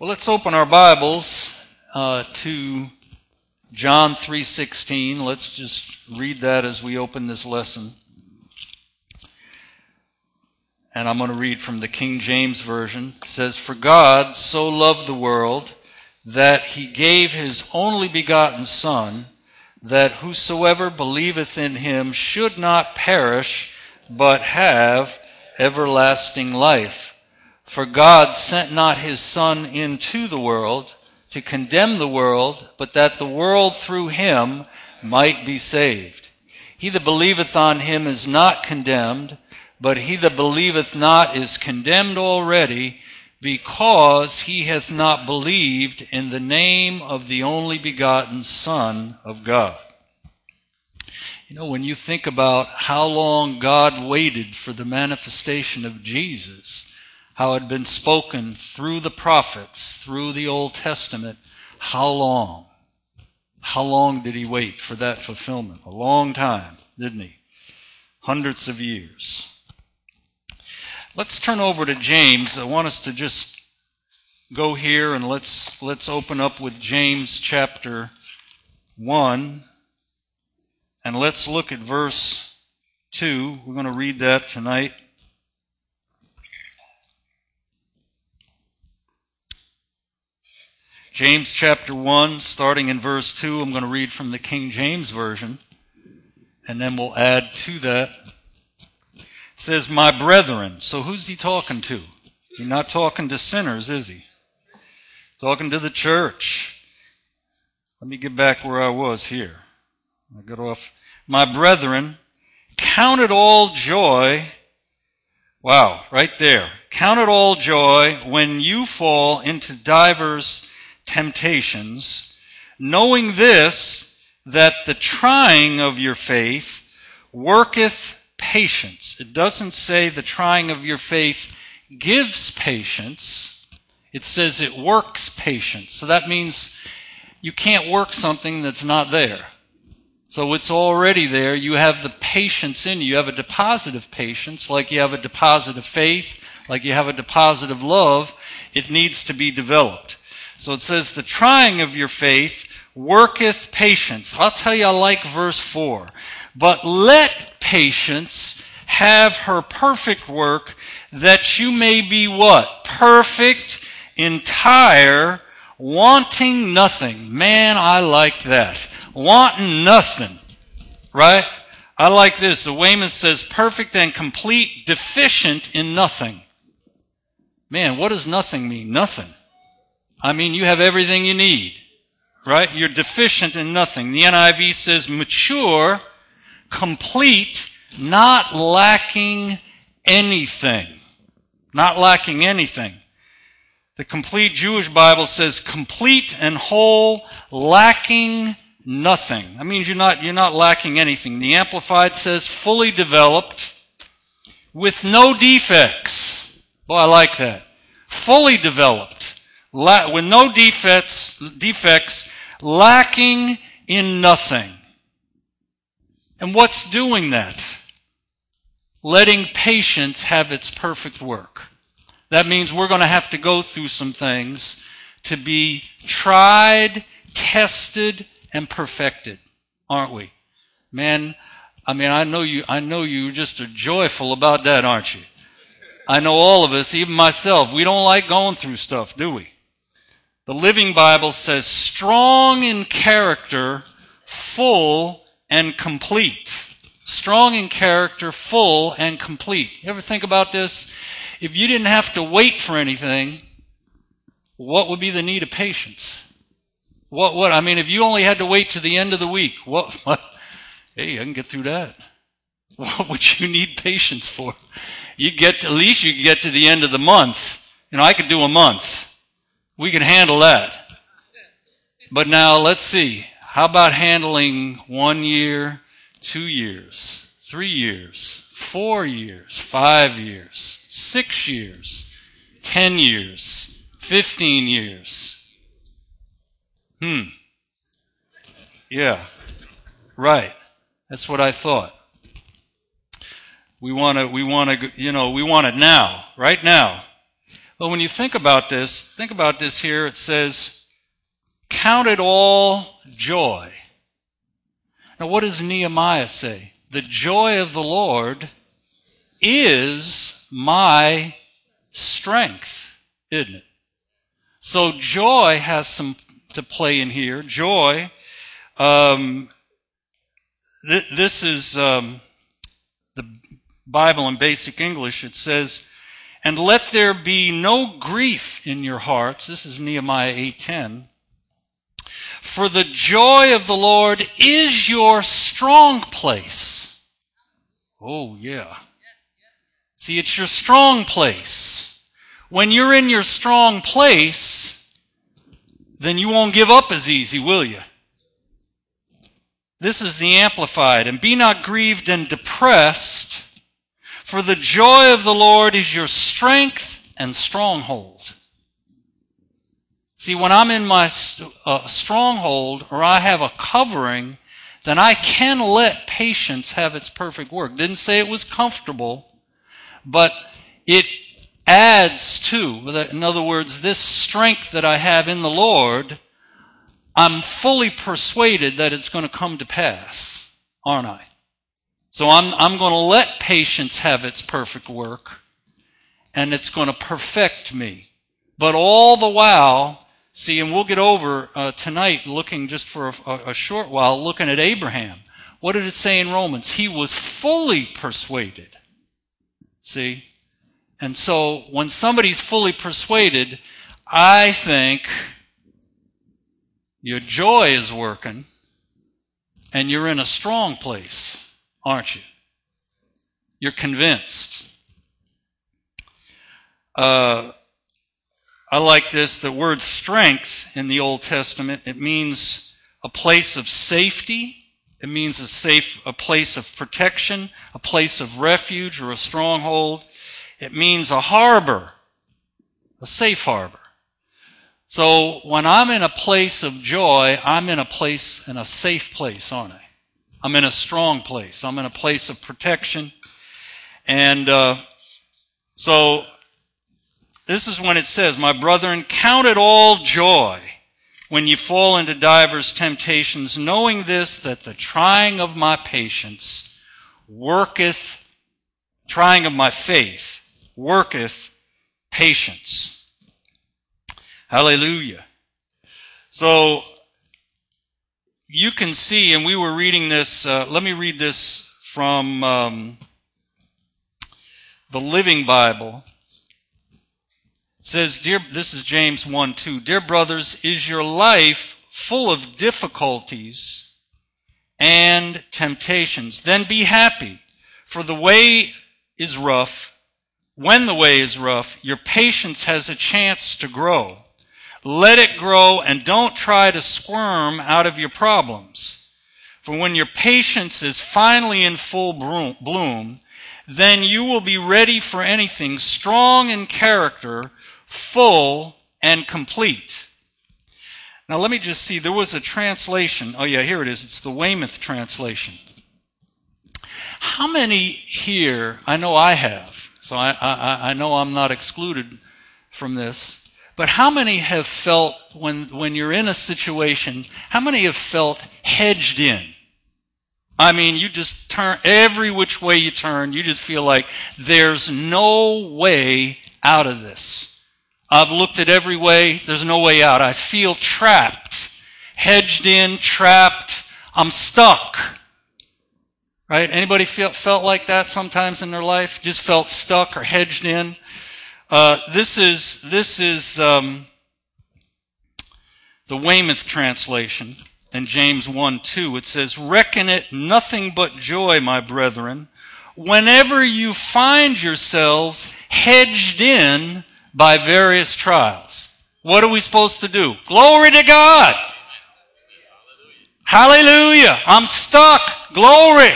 Well, let's open our Bibles to John 3:16. Let's just read that as we open this lesson. And I'm going to read from the King James Version. It says, "For God so loved the world that he gave his only begotten Son, that whosoever believeth in him should not perish, but have everlasting life. For God sent not his Son into the world to condemn the world, but that the world through him might be saved. He that believeth on him is not condemned, but he that believeth not is condemned already, because he hath not believed in the name of the only begotten Son of God." You know, when you think about how long God waited for the manifestation of Jesus, how it had been spoken through the prophets, through the Old Testament, how long? How long did he wait for that fulfillment? A long time, didn't he? Hundreds of years. Let's turn over to James. I want us to just go here and let's open up with James chapter 1. And let's look at verse 2. We're going to read that tonight. James chapter 1, starting in verse 2, I'm going to read from the King James Version, and then we'll add to that. It says, "My brethren." So who's he talking to? He's not talking to sinners, is he? Talking to the church. Let me get back where I was here. I got off. "My brethren, count it all joy." Wow, right there. "Count it all joy when you fall into divers temptations, knowing this, that the trying of your faith worketh patience." It doesn't say the trying of your faith gives patience. It says it works patience. So that means you can't work something that's not there. So it's already there. You have the patience in you. You have a deposit of patience, like you have a deposit of faith, like you have a deposit of love. It needs to be developed. So it says, the trying of your faith worketh patience. I'll tell you, I like verse 4. "But let patience have her perfect work, that you may be" what? "Perfect, entire, wanting nothing." Man, I like that. Wanting nothing. Right? I like this. The Weymouth says, "perfect and complete, deficient in nothing." Man, what does nothing mean? Nothing. I mean, you have everything you need, right? You're deficient in nothing. The NIV says mature, complete, not lacking anything. Not lacking anything. The Complete Jewish Bible says complete and whole, lacking nothing. That means you're not lacking anything. The Amplified says fully developed, with no defects. Boy, I like that. Fully developed. With no defects, lacking in nothing. And what's doing that? Letting patience have its perfect work. That means we're going to have to go through some things to be tried, tested, and perfected, aren't we? Man, I mean, I know you just are joyful about that, aren't you? I know all of us, even myself, we don't like going through stuff, do we? The Living Bible says, strong in character, full and complete. Strong in character, full and complete. You ever think about this? If you didn't have to wait for anything, what would be the need of patience? I mean, if you only had to wait to the end of the week, what? Hey, I can get through that. What would you need patience for? At least you could get to the end of the month. You know, I could do a month. We can handle that. But now let's see. How about handling 1 year, 2 years, 3 years, 4 years, 5 years, 6 years, 10 years, 15 years? Yeah. Right. That's what I thought. We want it now, right now. But when you think about this here. It says, count it all joy. Now what does Nehemiah say? The joy of the Lord is my strength, isn't it? So joy has some to play in here. Joy, this is the Bible in basic English. It says, and let there be no grief in your hearts. This is Nehemiah 8:10. For the joy of the Lord is your strong place. Oh, yeah. See, it's your strong place. When you're in your strong place, then you won't give up as easy, will you? This is the Amplified. And be not grieved and depressed, for the joy of the Lord is your strength and stronghold. See, when I'm in my stronghold, or I have a covering, then I can let patience have its perfect work. Didn't say it was comfortable, but it adds to. In other words, this strength that I have in the Lord, I'm fully persuaded that it's going to come to pass, aren't I? So I'm going to let patience have its perfect work, and it's going to perfect me. But all the while, see, and we'll get over tonight looking just for a short while, looking at Abraham. What did it say in Romans? He was fully persuaded. See? And so when somebody's fully persuaded, I think your joy is working and you're in a strong place, aren't you? You're convinced. I like this, the word strength in the Old Testament. It means a place of safety. It means a place of protection, a place of refuge or a stronghold. It means a harbor, a safe harbor. So when I'm in a place of joy, I'm in a safe place, aren't I? I'm in a strong place. I'm in a place of protection. And so this is when it says, my brethren, count it all joy when you fall into divers temptations, knowing this, that the trying of my patience worketh, trying of my faith, worketh patience. Hallelujah. So you can see, and we were reading this, let me read this from the Living Bible. It says, this is James 1:2. Dear brothers, is your life full of difficulties and temptations? Then be happy, for the way is rough. When the way is rough, your patience has a chance to grow. Let it grow and don't try to squirm out of your problems. For when your patience is finally in full bloom, then you will be ready for anything, strong in character, full and complete. Now let me just see, there was a translation. Oh yeah, here it is. It's the Weymouth translation. How many here, I know I have, so I know I'm not excluded from this, but how many have felt, when you're in a situation, how many have felt hedged in? I mean, you just turn, every which way you turn, you just feel like there's no way out of this. I've looked at every way, there's no way out. I feel trapped, hedged in, trapped, I'm stuck. Right? Anybody felt like that sometimes in their life? Just felt stuck or hedged in? This is the Weymouth translation in James 1:2. It says, reckon it nothing but joy, my brethren, whenever you find yourselves hedged in by various trials. What are we supposed to do? Glory to God! Hallelujah! I'm stuck! Glory!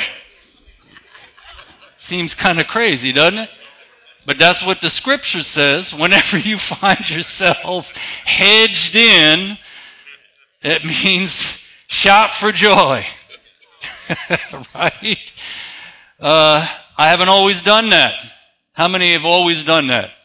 Seems kind of crazy, doesn't it? But that's what the scripture says. Whenever you find yourself hedged in, it means shout for joy. Right? I haven't always done that. How many have always done that?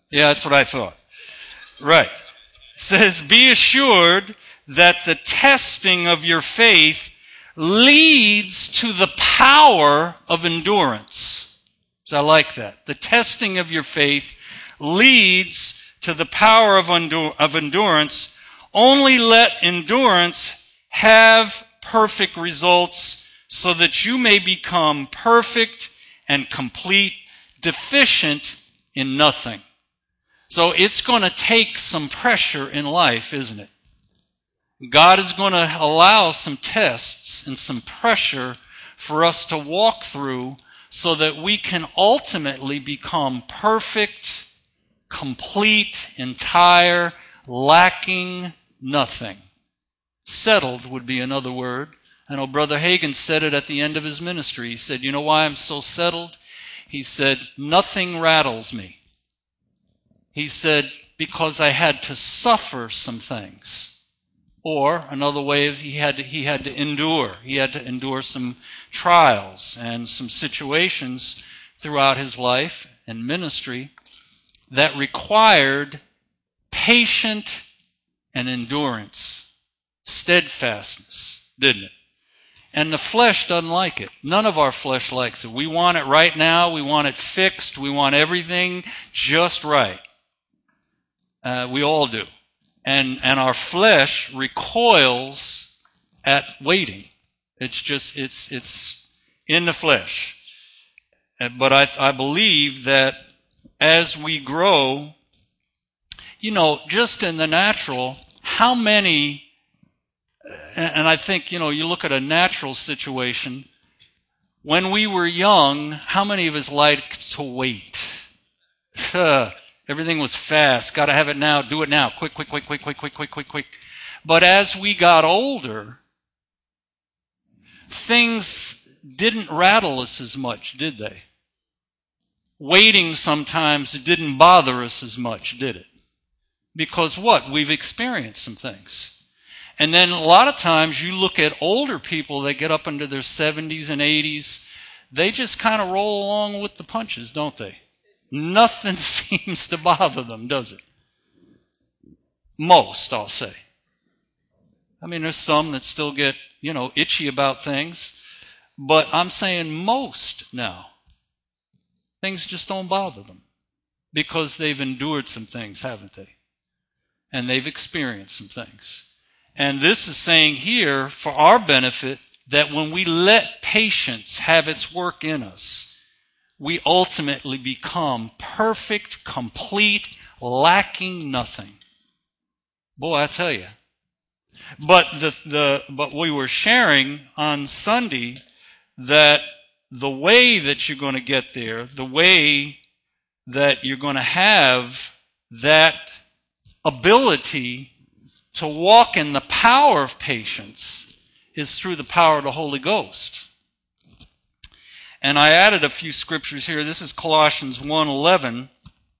Yeah, that's what I thought. Right. It says, be assured that the testing of your faith leads to the power of endurance. So I like that. The testing of your faith leads to the power of endurance. Only let endurance have perfect results so that you may become perfect and complete, deficient in nothing. So it's going to take some pressure in life, isn't it? God is going to allow some tests and some pressure for us to walk through so that we can ultimately become perfect, complete, entire, lacking nothing. Settled would be another word. I know Brother Hagin said it at the end of his ministry. He said, you know why I'm so settled? He said, nothing rattles me. He said, because I had to suffer some things. Or another way is he had to endure. He had to endure some trials and some situations throughout his life and ministry that required patient and endurance, steadfastness, didn't it? And the flesh doesn't like it. None of our flesh likes it. We want it right now. We want it fixed. We want everything just right. We all do. And our flesh recoils at waiting. It's in the flesh. But I believe that as we grow, just in the natural, how many, and I think, you look at a natural situation, when we were young, how many of us liked to wait? Everything was fast. Got to have it now. Do it now. Quick. But as we got older, things didn't rattle us as much, did they? Waiting sometimes didn't bother us as much, did it? Because what? We've experienced some things. And then a lot of times you look at older people that get up into their 70s and 80s, they just kind of roll along with the punches, don't they? Nothing seems to bother them, does it? Most, I'll say. I mean, there's some that still get, itchy about things. But I'm saying most now. Things just don't bother them. Because they've endured some things, haven't they? And they've experienced some things. And this is saying here, for our benefit, that when we let patience have its work in us, we ultimately become perfect, complete, lacking nothing. Boy, I tell you. But but we were sharing on Sunday that the way that you're going to get there, the way that you're going to have that ability to walk in the power of patience is through the power of the Holy Ghost. And I added a few scriptures here. This is Colossians 1:11.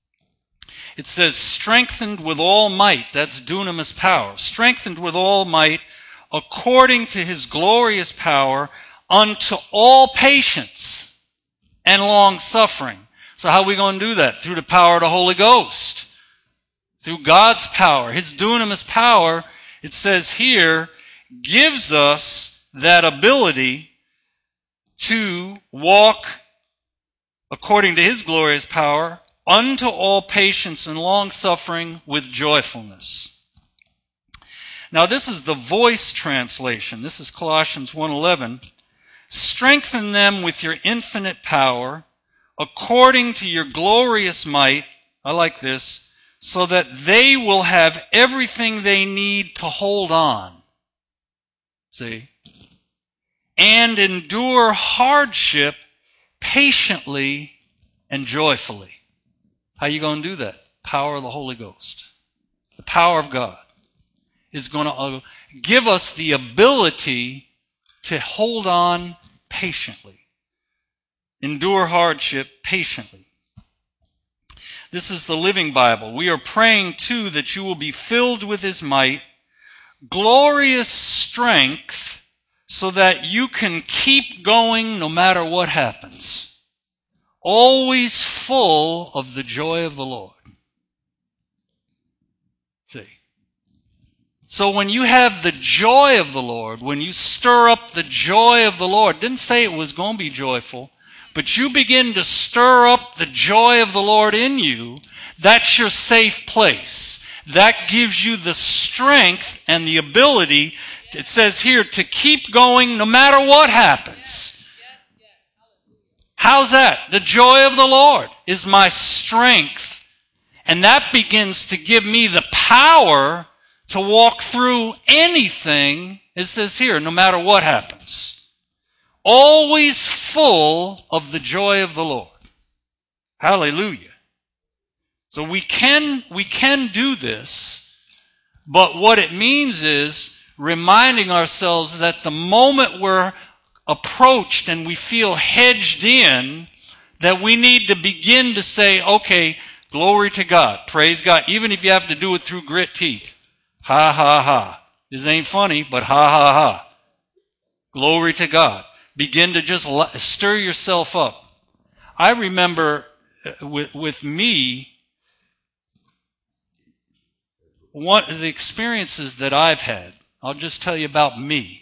It says, strengthened with all might, that's dunamis power, strengthened with all might according to his glorious power unto all patience and long suffering. So how are we going to do that? Through the power of the Holy Ghost. Through God's power. His dunamis power, it says here, gives us that ability to walk according to his glorious power unto all patience and long suffering with joyfulness. Now this is the Voice translation. This is Colossians 1:11. Strengthen them with your infinite power according to your glorious might. I like this. So that they will have everything they need to hold on. See? And endure hardship patiently and joyfully. How are you going to do that? Power of the Holy Ghost. The power of God is going to give us the ability to hold on patiently. Endure hardship patiently. This is the Living Bible. We are praying too that you will be filled with his might, glorious strength, so that you can keep going no matter what happens. Always full of the joy of the Lord. So when you have the joy of the Lord, when you stir up the joy of the Lord, didn't say it was going to be joyful, but you begin to stir up the joy of the Lord in you, that's your safe place. That gives you the strength and the ability, it says here, to keep going no matter what happens. How's that? The joy of the Lord is my strength. And that begins to give me the power to walk through anything, it says here, no matter what happens. Always full of the joy of the Lord. Hallelujah. So we can do this, but what it means is reminding ourselves that the moment we're approached and we feel hedged in, that we need to begin to say, okay, glory to God, praise God, even if you have to do it through grit teeth. Ha, ha, ha. This ain't funny, but ha, ha, ha. Glory to God. Begin to just stir yourself up. I remember with me, one of the experiences that I've had, I'll just tell you about me.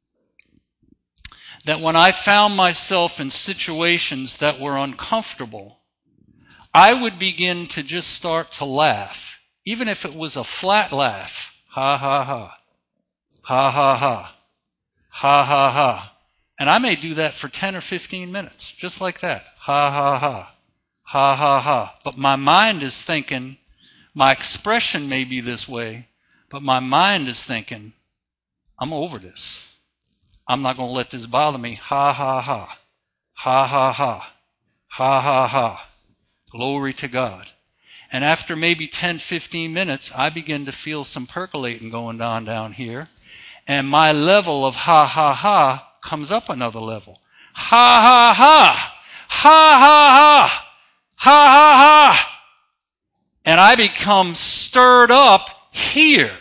That when I found myself in situations that were uncomfortable, I would begin to just start to laugh, even if it was a flat laugh. Ha, ha, ha. Ha, ha, ha. Ha, ha, ha. And I may do that for 10 or 15 minutes, just like that. Ha, ha, ha. Ha, ha, ha. But my mind is thinking, my expression may be this way, but my mind is thinking, I'm over this. I'm not going to let this bother me. Ha, ha, ha. Ha, ha, ha. Ha, ha, ha. Glory to God. And after maybe 10, 15 minutes, I begin to feel some percolating going on down here. And my level of ha, ha, ha comes up another level. Ha, ha, ha. Ha, ha, ha. Ha, ha, ha. And I become stirred up here.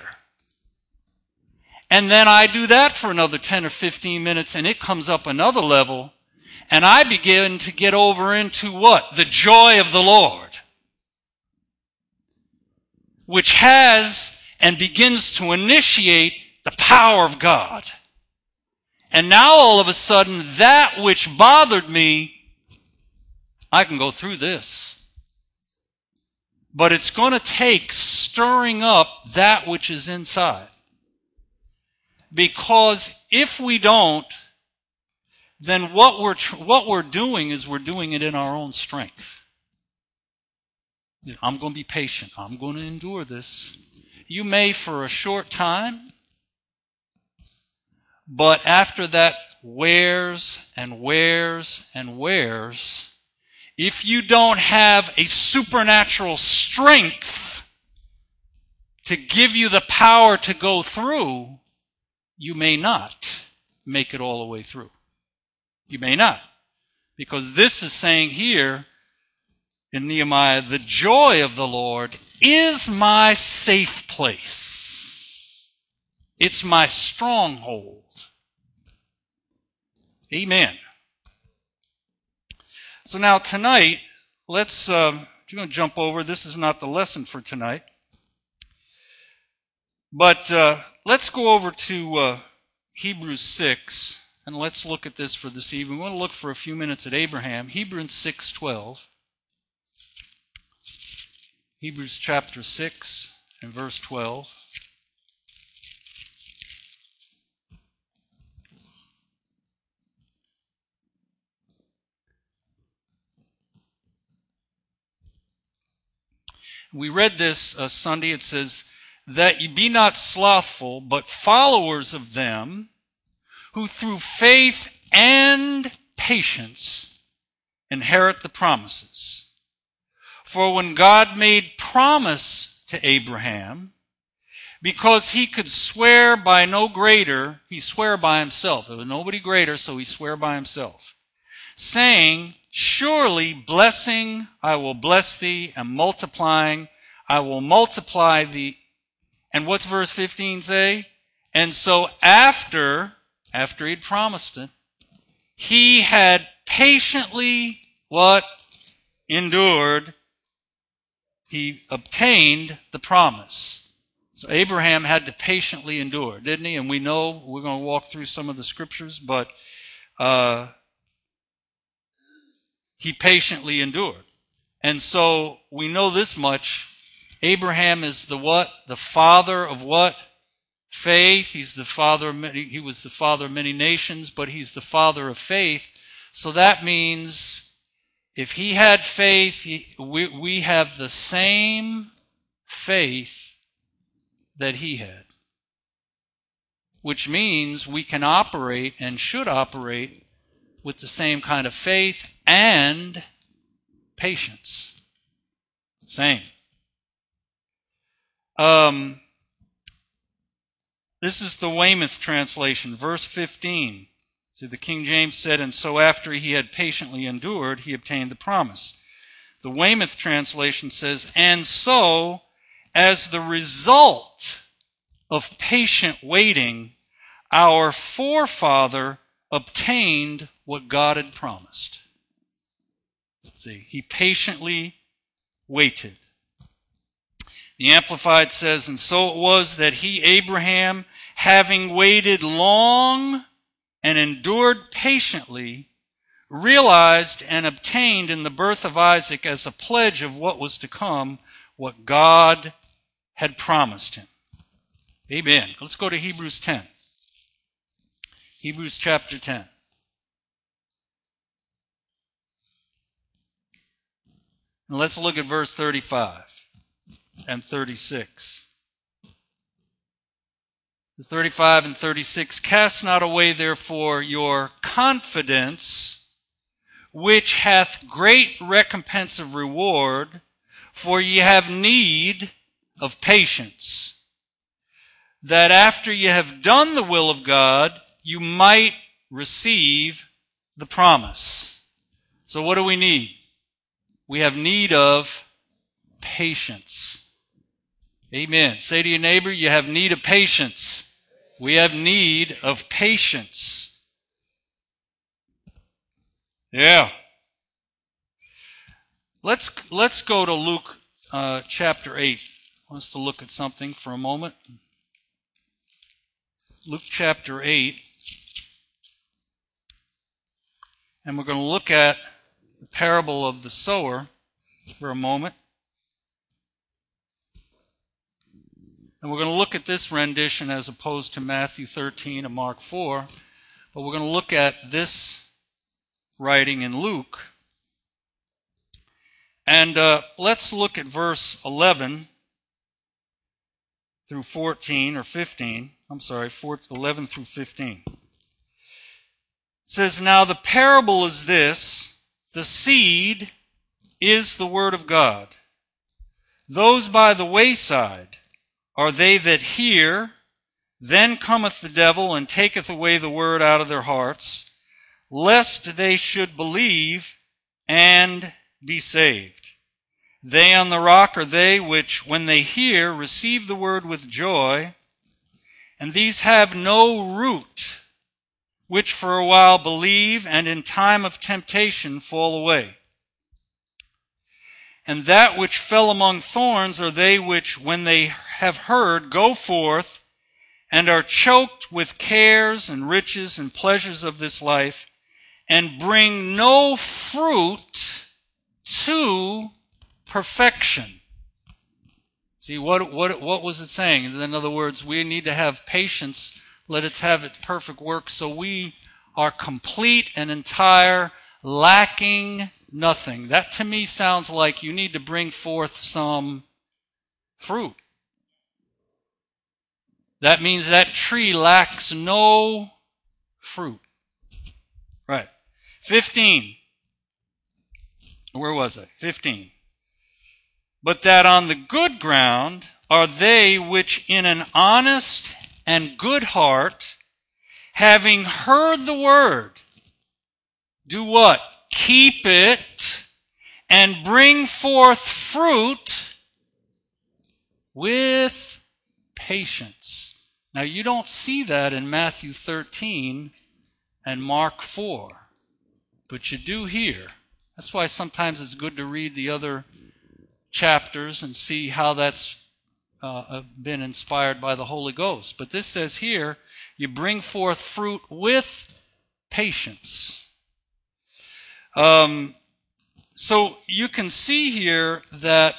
And then I do that for another 10 or 15 minutes, and it comes up another level. And I begin to get over into what? The joy of the Lord. Which has and begins to initiate the power of God. And now all of a sudden, that which bothered me, I can go through this. But it's going to take stirring up that which is inside. Because if we don't, then what we're doing is we're doing it in our own strength. I'm going to be patient. I'm going to endure this. You may for a short time, but after that wears and wears and wears, if you don't have a supernatural strength to give you the power to go through, you may not make it all the way through. You may not. Because this is saying here in Nehemiah, the joy of the Lord is my safe place. It's my stronghold. Amen. So now tonight, we're going to jump over. This is not the lesson for tonight. But let's go over to Hebrews 6, and let's look at this for this evening. We want to look for a few minutes at Abraham. Hebrews 6:12. Hebrews chapter 6 and verse 12. We read this Sunday. It says, that ye be not slothful, but followers of them who through faith and patience inherit the promises. For when God made promise to Abraham, because he could swear by no greater, he swore by himself. There was nobody greater, so he swore by himself, saying, surely blessing I will bless thee, and multiplying I will multiply thee. And what's verse 15 say? And so after he'd promised it, he had patiently what? Endured. He obtained the promise. So Abraham had to patiently endure, didn't he? And we know, we're going to walk through some of the scriptures, but he patiently endured. And so we know this much. Abraham is the what? The father of what? Faith. He was the father of many nations, but he's the father of faith. So that means if he had faith, we have the same faith that he had. Which means we can operate and should operate with the same kind of faith and patience. Same. This is the Weymouth translation, verse 15. So the King James said, and so after he had patiently endured, he obtained the promise. The Weymouth translation says, and so, as the result of patient waiting, our forefather obtained what God had promised. See, he patiently waited. The Amplified says, and so it was that he, Abraham, having waited long and endured patiently, realized and obtained in the birth of Isaac as a pledge of what was to come, what God had promised him. Amen. Let's go to Hebrews 10. Hebrews chapter 10. And let's look at verse 35 and 36. 35 and 36, cast not away therefore your confidence, which hath great recompense of reward, for ye have need of patience, that after ye have done the will of God, you might receive the promise. So what do we need? We have need of patience. Amen. Say to your neighbor, you have need of patience. We have need of patience. Yeah. Let's go to Luke chapter 8. I want us to look at something for a moment. Luke chapter 8. And we're going to look at the parable of the sower for a moment. And we're going to look at this rendition as opposed to Matthew 13 and Mark 4. But we're going to look at this writing in Luke. And let's look at verse 11 through 14 or 15. 11 through 15. It says, now the parable is this, the seed is the word of God. Those by the wayside are they that hear, then cometh the devil and taketh away the word out of their hearts, lest they should believe and be saved. They on the rock are they which, when they hear, receive the word with joy, and these have no root, which for a while believe, and in time of temptation fall away. And that which fell among thorns are they which, when they have heard, go forth, and are choked with cares and riches and pleasures of this life, and bring no fruit to perfection. See, what was it saying? In other words, we need to have patience, let it have its perfect work, so we are complete and entire, lacking nothing. That to me sounds like you need to bring forth some fruit. That means that tree lacks no fruit. Right. 15. Where was I? 15. But that on the good ground are they which in an honest and good heart, having heard the word, do what? Keep it and bring forth fruit with patience. Now you don't see that in Matthew 13 and Mark 4, but you do here. That's why sometimes it's good to read the other chapters and see how that's been inspired by the Holy Ghost. But this says here, you bring forth fruit with patience. So you can see here that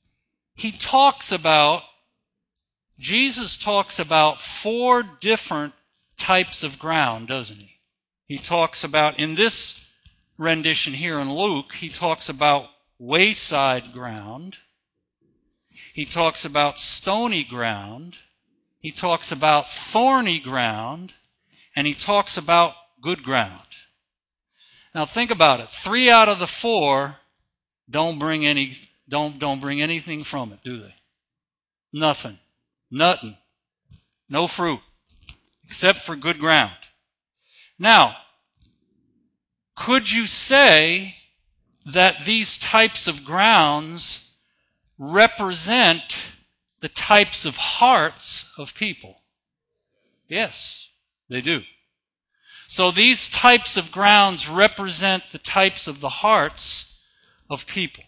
Jesus talks about 4 different types of ground, doesn't he? He talks about, in this rendition here in Luke, he talks about wayside ground. He talks about stony ground. He talks about thorny ground. And he talks about good ground. Now think about it. 3 out of the 4 don't bring anything from it, do they? Nothing. Nothing. No fruit. Except for good ground. Now, could you say that these types of grounds represent the types of hearts of people? Yes, they do. So these types of grounds represent the types of the hearts of people.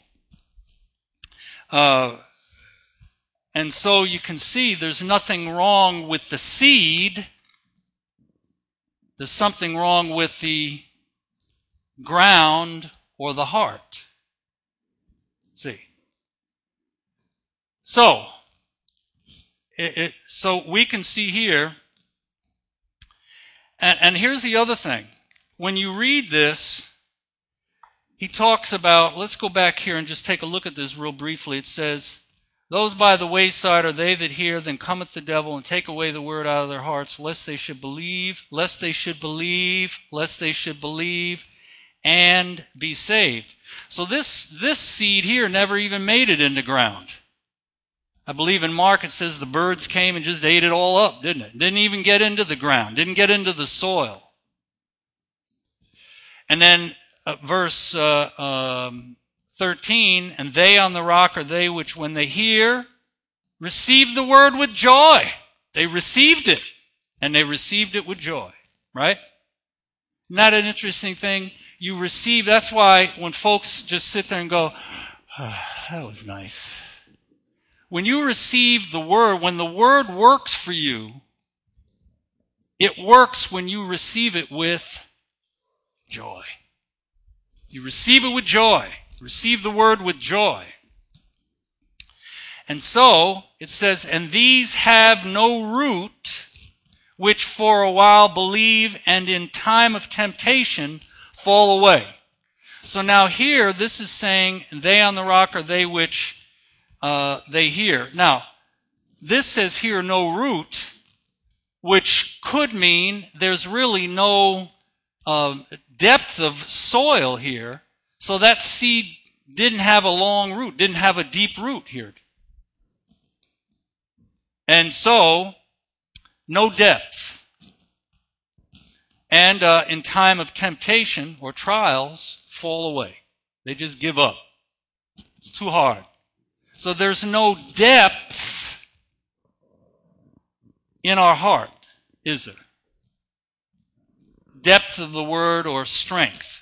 And so you can see there's nothing wrong with the seed. There's something wrong with the ground or the heart. See? So, so we can see here, and here's the other thing. When you read this, he talks about, let's go back here and just take a look at this real briefly. It says, those by the wayside are they that hear, then cometh the devil and take away the word out of their hearts, lest they should believe, and be saved. So this seed here never even made it into ground. I believe in Mark it says the birds came and just ate it all up, didn't it? Didn't even get into the ground, didn't get into the soil. And then verse 13, and they on the rock are they which when they hear, receive the word with joy. They received it, and they received it with joy, right? Isn't that an interesting thing? You receive, that's why when folks just sit there and go, that was nice. When you receive the word, when the word works for you, it works when you receive it with joy. You receive it with joy. Receive the word with joy. And so, it says, and these have no root, which for a while believe, and in time of temptation fall away. So now here, this is saying, they on the rock are they which they hear. Now, this says here no root, which could mean there's really no depth of soil here. So that seed didn't have a long root, didn't have a deep root here. And so, no depth. And in time of temptation or trials, fall away. They just give up. It's too hard. So there's no depth in our heart, is there? Depth of the word or strength.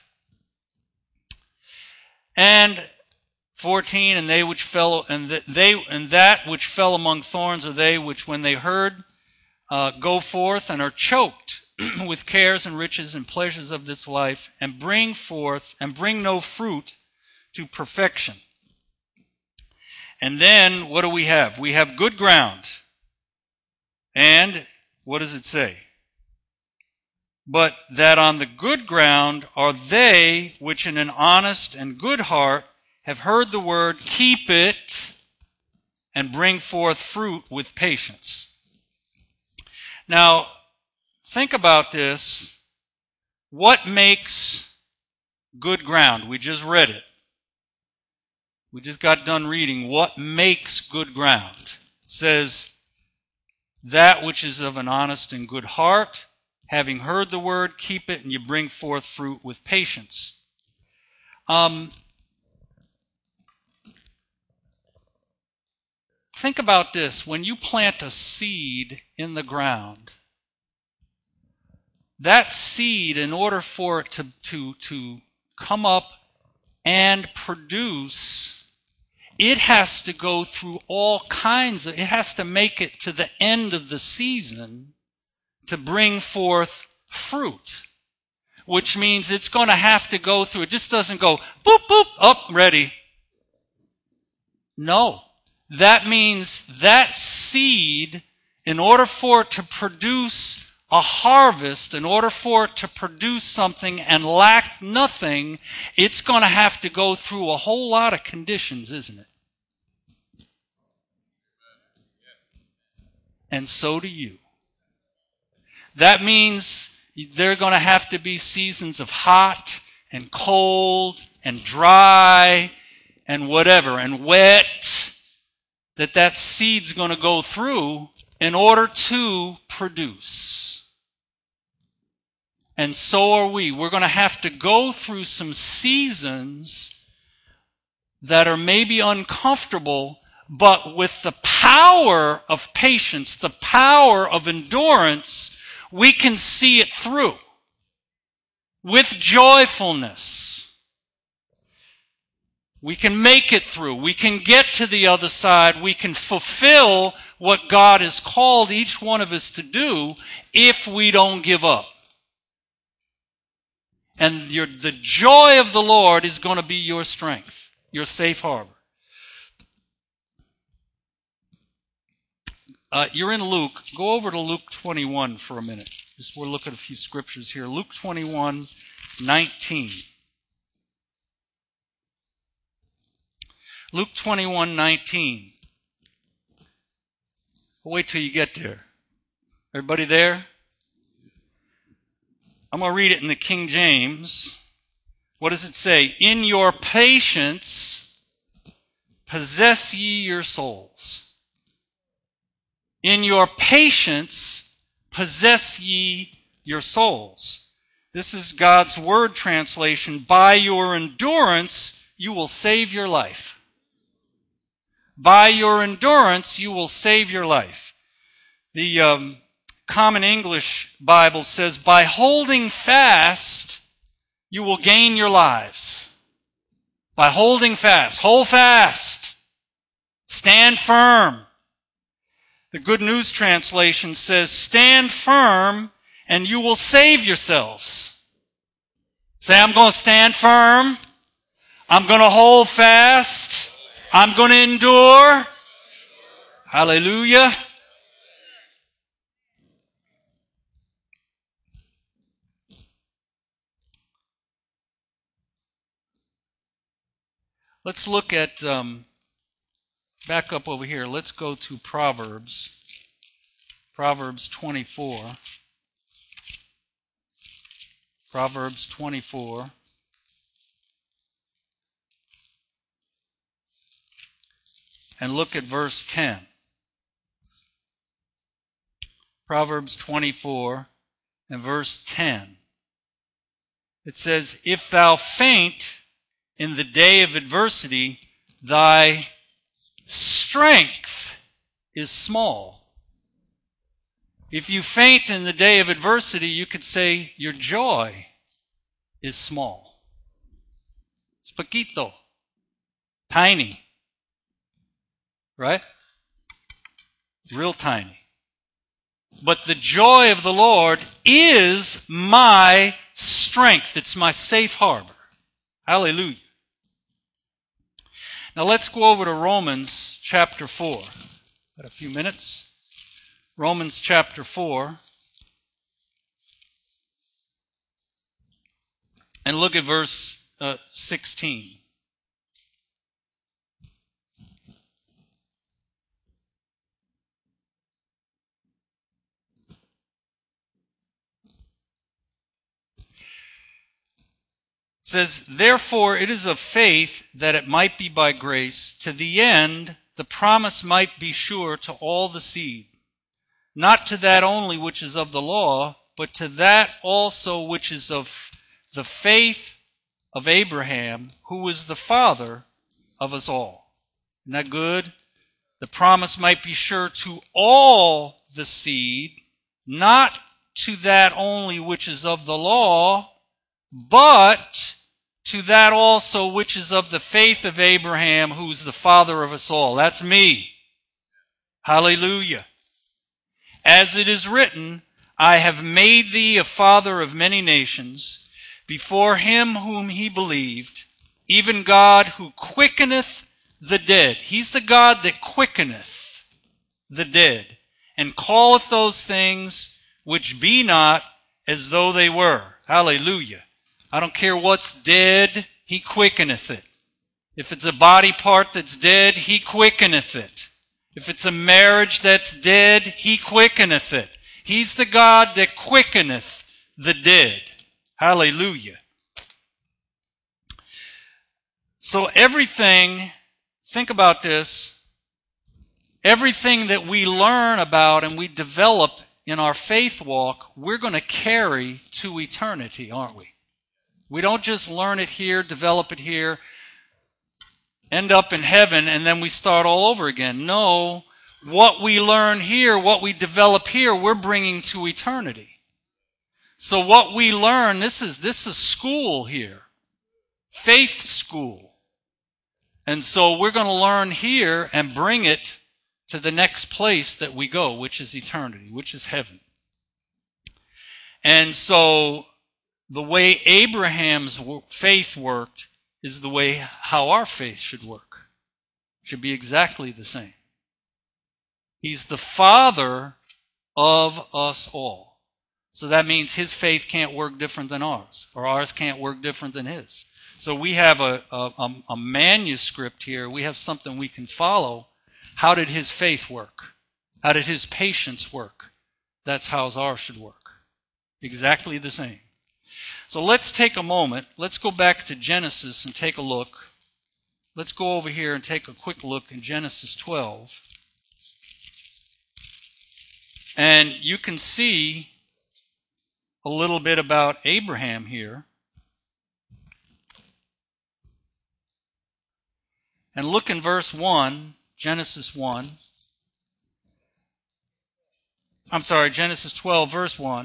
And 14, and they which fell, and that which fell among thorns are they which, when they heard, go forth and are choked with cares and riches and pleasures of this life, and bring no fruit to perfection. And then, what do we have? We have good ground. And, what does it say? But that on the good ground are they which in an honest and good heart have heard the word, keep it, and bring forth fruit with patience. Now, think about this. What makes good ground? We just read it. We just got done reading what makes good ground. It says, that which is of an honest and good heart, having heard the word, keep it, and you bring forth fruit with patience. Think about this. When you plant a seed in the ground, that seed, in order for it to come up and produce, it has to go through all kinds of, it has to make it to the end of the season to bring forth fruit. Which means it's going to have to go through, it just doesn't go, boop, boop, up, ready. No. That means that seed, in order for it to produce a harvest, in order for it to produce something and lack nothing, it's going to have to go through a whole lot of conditions, isn't it? And so do you. That means there are going to have to be seasons of hot and cold and dry and whatever and wet that seed's going to go through in order to produce. And so are we. We're going to have to go through some seasons that are maybe uncomfortable, but with the power of patience, the power of endurance, we can see it through with joyfulness. We can make it through. We can get to the other side. We can fulfill what God has called each one of us to do if we don't give up. And the joy of the Lord is going to be your strength, your safe harbor. You're in Luke. Go over to Luke 21 for a minute. Just we'll look at a few scriptures here. Luke 21:19. Luke 21:19. Wait till you get there. Everybody there? I'm going to read it in the King James. What does it say? In your patience, possess ye your souls. In your patience, possess ye your souls. This is God's word translation. By your endurance, you will save your life. By your endurance, you will save your life. The Common English Bible says, by holding fast, you will gain your lives. By holding fast. Hold fast. Stand firm. The Good News Translation says, stand firm and you will save yourselves. Say, I'm going to stand firm. I'm going to hold fast. I'm going to endure. Hallelujah. Let's look at, back up over here. Let's go to Proverbs. Proverbs 24. Proverbs 24. And look at verse 10. Proverbs 24 and verse 10. It says, if thou faint in the day of adversity, thy strength is small. If you faint in the day of adversity, you could say your joy is small. It's poquito. Tiny. Right? Real tiny. But the joy of the Lord is my strength. It's my safe harbor. Hallelujah. Now let's go over to Romans chapter 4. Got a few minutes. Romans chapter 4. And look at verse 16. It says, therefore it is of faith that it might be by grace, to the end the promise might be sure to all the seed, not to that only which is of the law, but to that also which is of the faith of Abraham, who was the father of us all. Isn't that good? The promise might be sure to all the seed, not to that only which is of the law, but to that also which is of the faith of Abraham, who's the father of us all. That's me. Hallelujah. As it is written, I have made thee a father of many nations, before him whom he believed, even God who quickeneth the dead. He's the God that quickeneth the dead, and calleth those things which be not as though they were. Hallelujah. I don't care what's dead, he quickeneth it. If it's a body part that's dead, he quickeneth it. If it's a marriage that's dead, he quickeneth it. He's the God that quickeneth the dead. Hallelujah. So everything, think about this, everything that we learn about and we develop in our faith walk, we're going to carry to eternity, aren't we? We don't just learn it here, develop it here, end up in heaven, and then we start all over again. No, what we learn here, what we develop here, we're bringing to eternity. So what we learn, this is school here, faith school. And so we're going to learn here and bring it to the next place that we go, which is eternity, which is heaven. And so the way Abraham's faith worked is the way how our faith should work. It should be exactly the same. He's the father of us all. So that means his faith can't work different than ours, or ours can't work different than his. So we have a manuscript here. We have something we can follow. How did his faith work? How did his patience work? That's how ours should work. Exactly the same. So let's take a moment. Let's go back to Genesis and take a look. Let's go over here and take a quick look in Genesis 12. And you can see a little bit about Abraham here. And look in verse 1, Genesis 1. I'm sorry, Genesis 12, verse 1.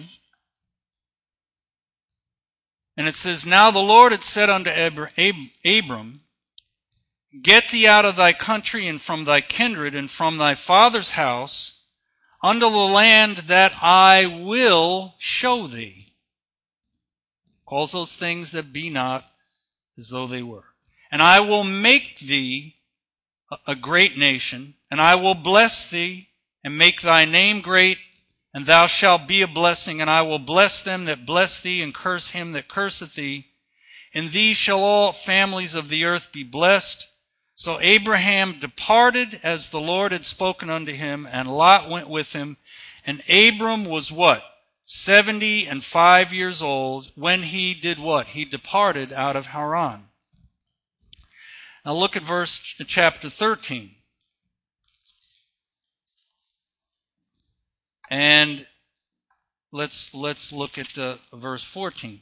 And it says, Now the Lord had said unto Abram, Get thee out of thy country and from thy kindred and from thy father's house unto the land that I will show thee. Calls those things that be not as though they were. And I will make thee a great nation, and I will bless thee and make thy name great, and thou shalt be a blessing, and I will bless them that bless thee, and curse him that curseth thee. In thee shall all families of the earth be blessed. So Abraham departed as the Lord had spoken unto him, and Lot went with him. And Abram was what? 75 years old when he did what? He departed out of Haran. Now look at chapter 13. And let's look at verse 14.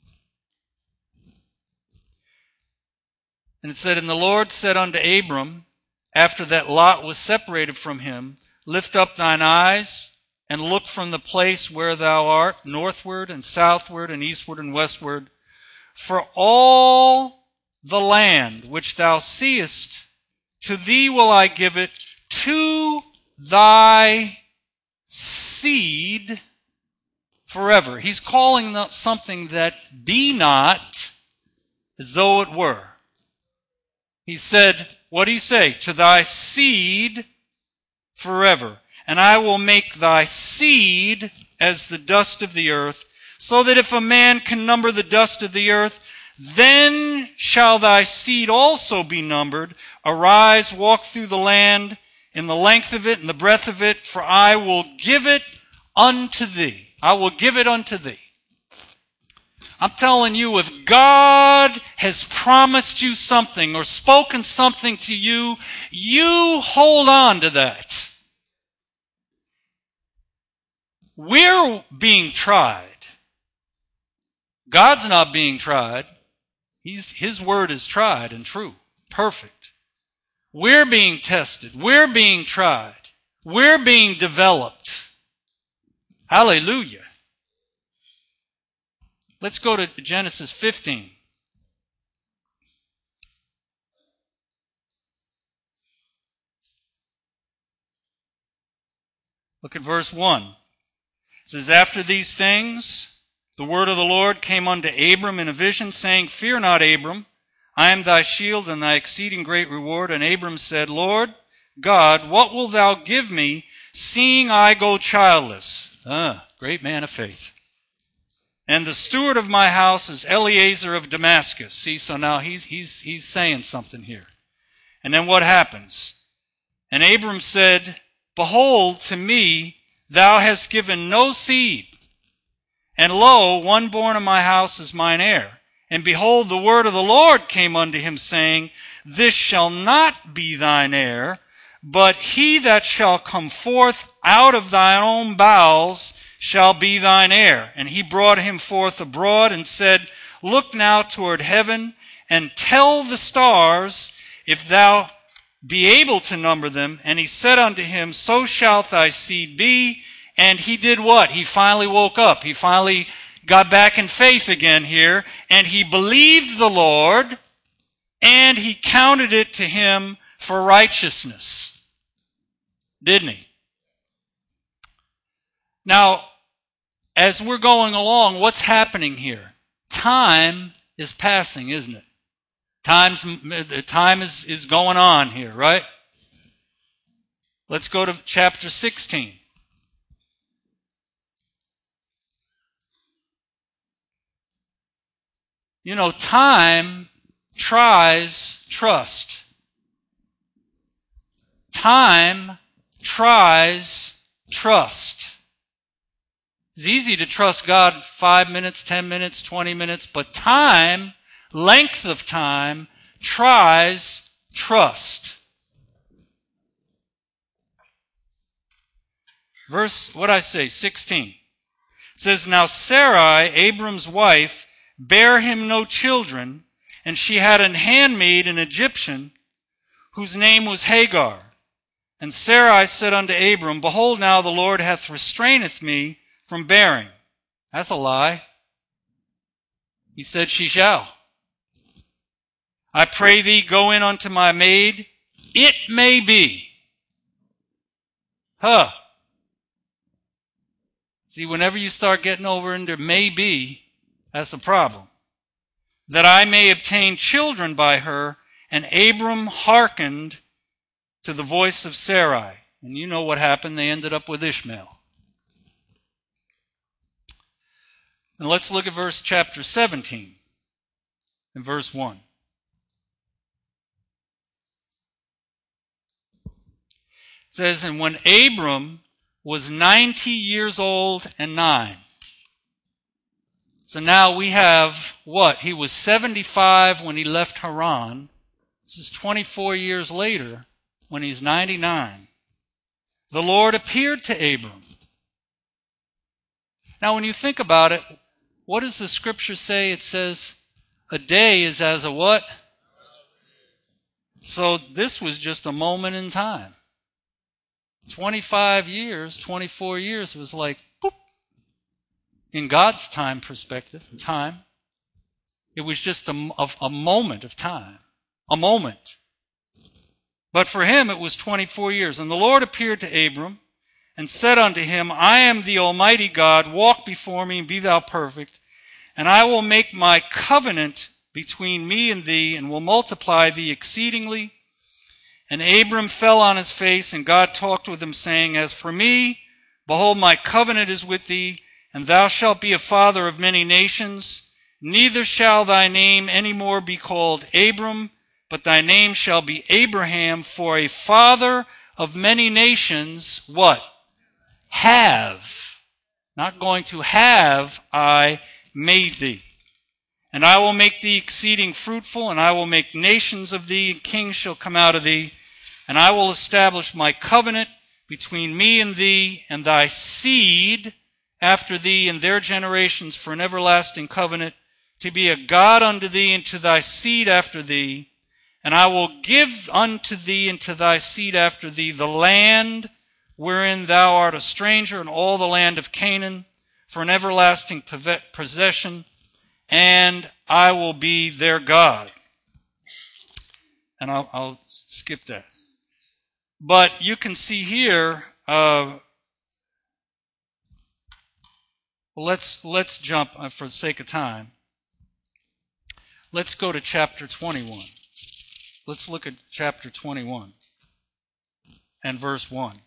And it said, And the Lord said unto Abram, after that Lot was separated from him, Lift up thine eyes, and look from the place where thou art, northward and southward and eastward and westward. For all the land which thou seest, to thee will I give it, to thy seed forever. He's calling something that be not as though it were. He said, what did he say? To thy seed forever. And I will make thy seed as the dust of the earth, so that if a man can number the dust of the earth, then shall thy seed also be numbered. Arise, walk through the land in the length of it and the breadth of it, for I will give it unto thee. I will give it unto thee. I'm telling you, if God has promised you something or spoken something to you, you hold on to that. We're being tried. God's not being tried. His word is tried and true, perfect. We're being tested. We're being tried. We're being developed. Hallelujah. Let's go to Genesis 15. Look at verse 1. It says, After these things, the word of the Lord came unto Abram in a vision, saying, Fear not, Abram, I am thy shield and thy exceeding great reward. And Abram said, Lord God, what wilt thou give me, seeing I go childless? Great man of faith. And the steward of my house is Eliezer of Damascus. See, so now he's saying something here. And then what happens? And Abram said, Behold, to me thou hast given no seed, and lo, one born of my house is mine heir. And behold, the word of the Lord came unto him, saying, This shall not be thine heir, but he that shall come forth out of thine own bowels shall be thine heir. And he brought him forth abroad and said, Look now toward heaven, and tell the stars, if thou be able to number them. And he said unto him, So shalt thy seed be. And he did what? He finally woke up. He finally got back in faith again here. And he believed the Lord, and he counted it to him for righteousness. Didn't he? Now, as we're going along, what's happening here? Time is passing, isn't it? Time is going on here, right? Let's go to chapter 16. You know, time tries trust. Time tries trust. It's easy to trust God 5 minutes, 10 minutes, 20 minutes, but time, length of time, tries trust. Verse, what I say, 16. It says, Now Sarai, Abram's wife, bare him no children, and she had an handmaid, an Egyptian, whose name was Hagar. And Sarai said unto Abram, Behold, now the Lord hath restraineth me from bearing. That's a lie. He said, She shall. I pray thee, go in unto my maid. It may be. See, whenever you start getting over into may be, that's a problem. That I may obtain children by her. And Abram hearkened to the voice of Sarai. And you know what happened. They ended up with Ishmael. And let's look at chapter 17 and verse 1. It says, And when Abram was 90 years old and 9. So now we have what? He was 75 when he left Haran. This is 24 years later when he's 99. The Lord appeared to Abram. Now when you think about it, what does the scripture say? It says, a day is as a what? So this was just a moment in time. 25 years, 24 years was like, boop. In God's time perspective, time. It was just a moment of time. A moment. But for him it was 24 years. And the Lord appeared to Abram and said unto him, I am the Almighty God, walk before me and be thou perfect, and I will make my covenant between me and thee, and will multiply thee exceedingly. And Abram fell on his face, and God talked with him, saying, As for me, behold, my covenant is with thee, and thou shalt be a father of many nations. Neither shall thy name any more be called Abram, but thy name shall be Abraham, for a father of many nations, what? Have, not going to have, I made thee. And I will make thee exceeding fruitful, and I will make nations of thee, and kings shall come out of thee. And I will establish my covenant between me and thee, and thy seed after thee and their generations for an everlasting covenant, to be a God unto thee and to thy seed after thee. And I will give unto thee and to thy seed after thee the land wherein thou art a stranger, and all the land of Canaan, for an everlasting possession, and I will be their God. And I'll skip that. But you can see here, Well, let's jump, for the sake of time. Let's go to chapter 21. Let's look at chapter 21 and verse 1.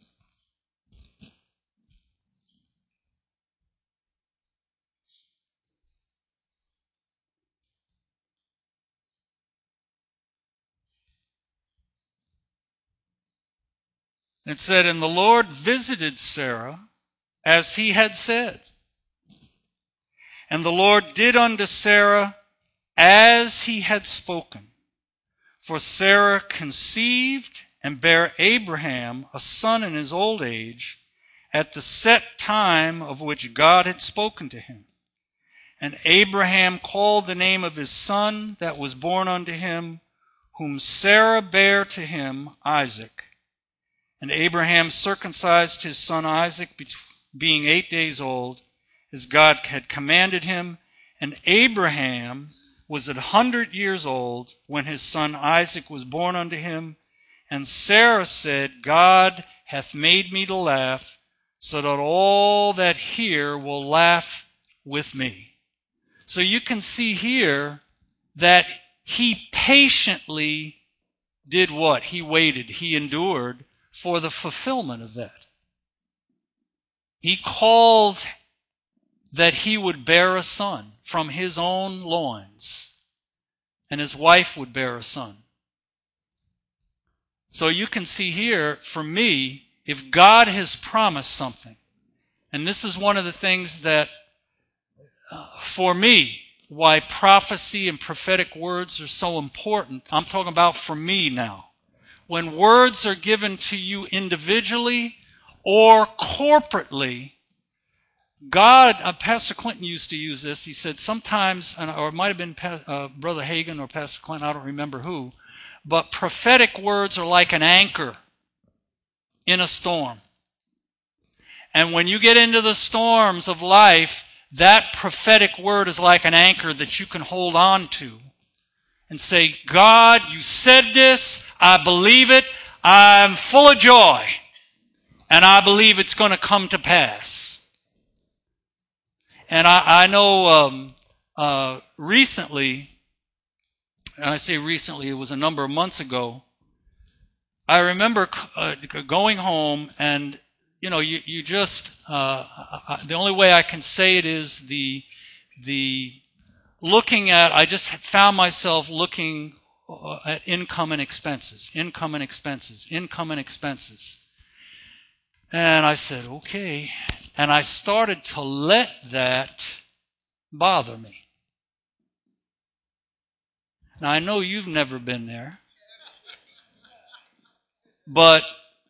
It said, "And the Lord visited Sarah as he had said. And the Lord did unto Sarah as he had spoken. For Sarah conceived and bare Abraham a son in his old age, at the set time of which God had spoken to him. And Abraham called the name of his son that was born unto him, whom Sarah bare to him, Isaac. And Abraham circumcised his son Isaac, being 8 days old, as God had commanded him. And Abraham was 100 years old when his son Isaac was born unto him. And Sarah said, God hath made me to laugh, so that all that hear will laugh with me." So you can see here that he patiently did what? He waited. He endured for the fulfillment of that. He called that he would bear a son from his own loins, and his wife would bear a son. So you can see here, for me, if God has promised something, and this is one of the things that, for me, why prophecy and prophetic words are so important. I'm talking about for me now. When words are given to you individually or corporately, God, Pastor Clinton used to use this. He said sometimes, or it might have been Brother Hagin or Pastor Clinton, I don't remember who, but prophetic words are like an anchor in a storm. And when you get into the storms of life, that prophetic word is like an anchor that you can hold on to and say, God, you said this, I believe it, I'm full of joy, and I believe it's going to come to pass. And I know recently, and I say recently, it was a number of months ago, I remember going home, and you just, the only way I can say it is the looking at, I just found myself looking at income and expenses. And I said, okay. And I started to let that bother me. Now, I know you've never been there, but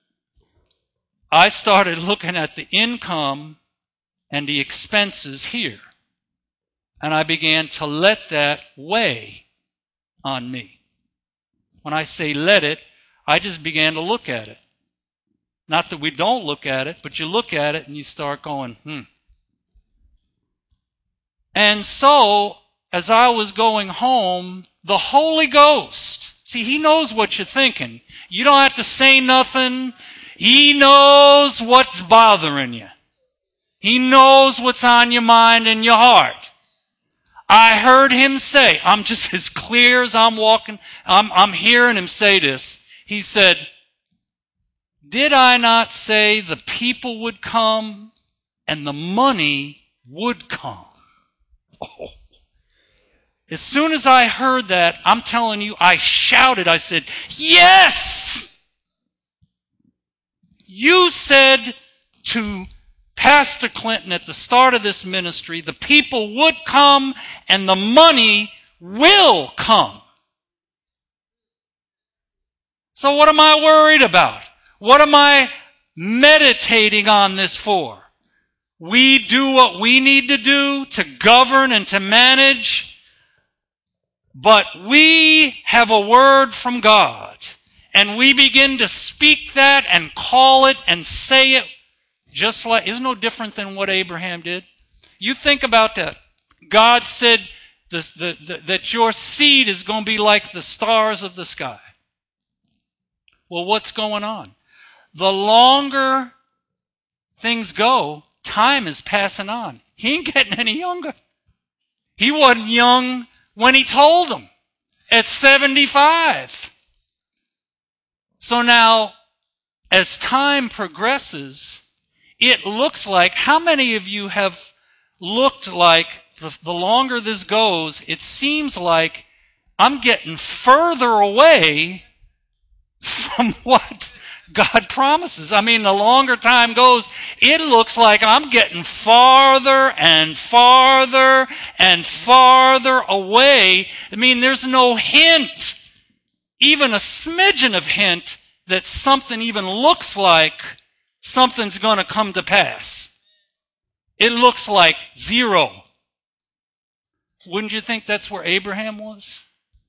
I started looking at the income and the expenses here. And I began to let that weigh on me. When I say let it, I just began to look at it. Not that we don't look at it, but you look at it and you start going, And so, as I was going home, the Holy Ghost, see, He knows what you're thinking. You don't have to say nothing. He knows what's bothering you. He knows what's on your mind and your heart. I heard Him say, I'm just as clear as I'm walking, I'm hearing Him say this. He said, did I not say the people would come and the money would come? Oh. As soon as I heard that, I'm telling you, I shouted. I said, yes! You said to Pastor Clinton at the start of this ministry, the people would come and the money will come. So what am I worried about? What am I meditating on this for? We do what we need to do to govern and to manage, but we have a word from God, and we begin to speak that and call it and say it just like, it's no different than what Abraham did. You think about that. God said that your seed is going to be like the stars of the sky. Well, what's going on? The longer things go, time is passing on. He ain't getting any younger. He wasn't young when he told them at 75. So now, as time progresses, it looks like, how many of you have looked like, the longer this goes, it seems like I'm getting further away from what God promises. I mean, the longer time goes, it looks like I'm getting farther and farther and farther away. I mean, there's no hint, even a smidgen of hint, that something even looks like something's going to come to pass. It looks like zero. Wouldn't you think that's where Abraham was?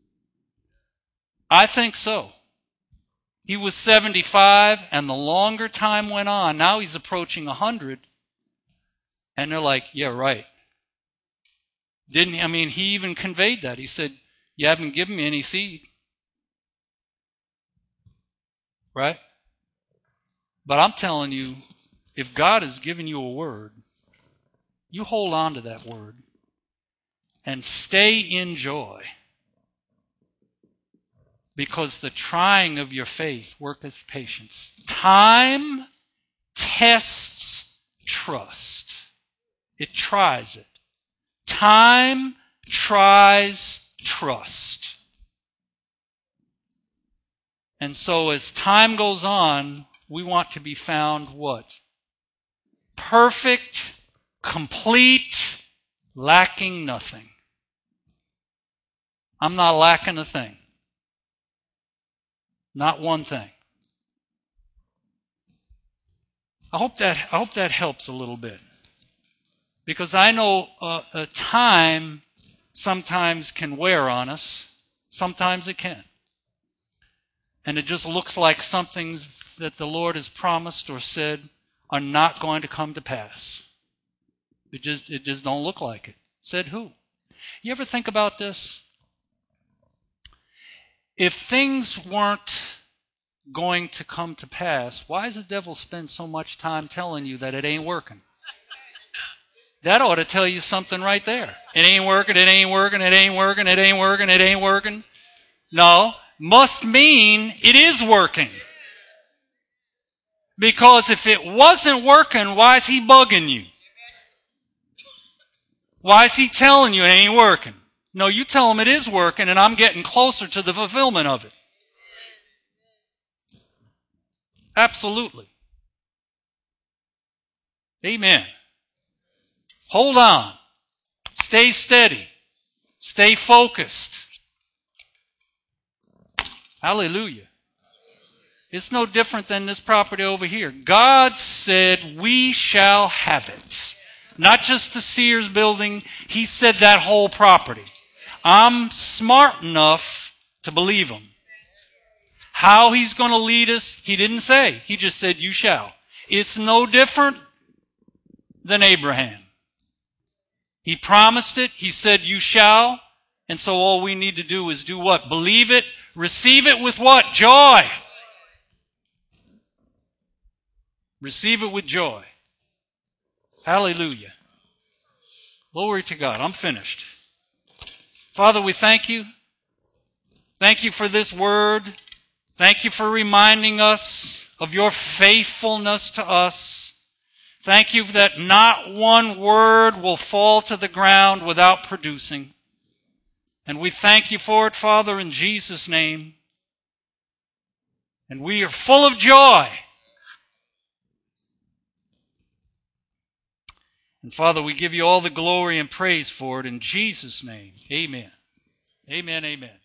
I think so. He was 75, and the longer time went on, now he's approaching 100, and they're like, yeah, right. Didn't he? I mean, he even conveyed that. He said, you haven't given me any seed. Right? But I'm telling you, if God has given you a word, you hold on to that word and stay in joy. Because the trying of your faith worketh patience. Time tests trust. It tries it. Time tries trust. And so as time goes on, we want to be found what? Perfect, complete, lacking nothing. I'm not lacking a thing. Not one thing. I hope that helps a little bit. Because I know time sometimes can wear on us. Sometimes it can. And it just looks like some things that the Lord has promised or said are not going to come to pass. It just don't look like it. Said who? You ever think about this? If things weren't going to come to pass, why does the devil spend so much time telling you that it ain't working? That ought to tell you something right there. It ain't working, it ain't working, it ain't working, it ain't working, it ain't working. No, must mean it is working. Because if it wasn't working, why is he bugging you? Why is he telling you it ain't working? No, you tell him it is working, and I'm getting closer to the fulfillment of it. Absolutely. Amen. Hold on. Stay steady. Stay focused. Hallelujah. It's no different than this property over here. God said we shall have it. Not just the Sears building. He said that whole property. I'm smart enough to believe him. How he's going to lead us, he didn't say. He just said, you shall. It's no different than Abraham. He promised it. He said, you shall. And so all we need to do is do what? Believe it. Receive it with what? Joy. Receive it with joy. Hallelujah. Glory to God. I'm finished. Father, we thank you. Thank you for this word. Thank you for reminding us of your faithfulness to us. Thank you that not one word will fall to the ground without producing. And we thank you for it, Father, in Jesus' name. And we are full of joy. And Father, we give you all the glory and praise for it in Jesus' name. Amen. Amen, amen.